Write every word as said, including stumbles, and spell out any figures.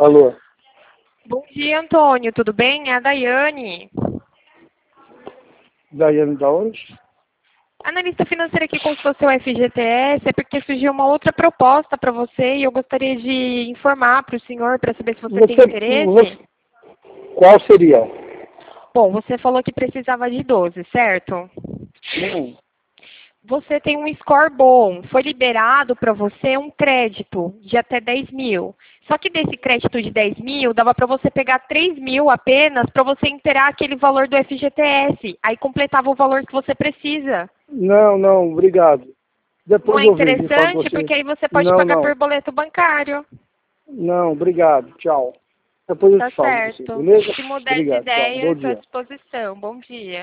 Alô? Bom dia, Antônio. Tudo bem? É a Daiane. Daiane da onde? Analista financeira que consultou seu F G T S é porque surgiu uma outra proposta para você e eu gostaria de informar para o senhor para saber se você, Você, tem interesse. você, qual seria? Bom, você falou que precisava de doze, certo? Hum. Você tem um score bom, foi liberado para você um crédito de até dez mil. Só que desse crédito de dez mil, dava para você pegar três mil apenas para você inteirar aquele valor do F G T S. Aí completava o valor que você precisa. Não, não, obrigado. Não Depois é eu vejo e falo com interessante? você. Porque aí você pode Não, pagar não. por boleto bancário. Não, obrigado. Tchau. Depois eu Tá te falo com você, certo. beleza? Se mudar de Obrigado, tchau. ideia, Bom estou à dia. disposição. Bom dia.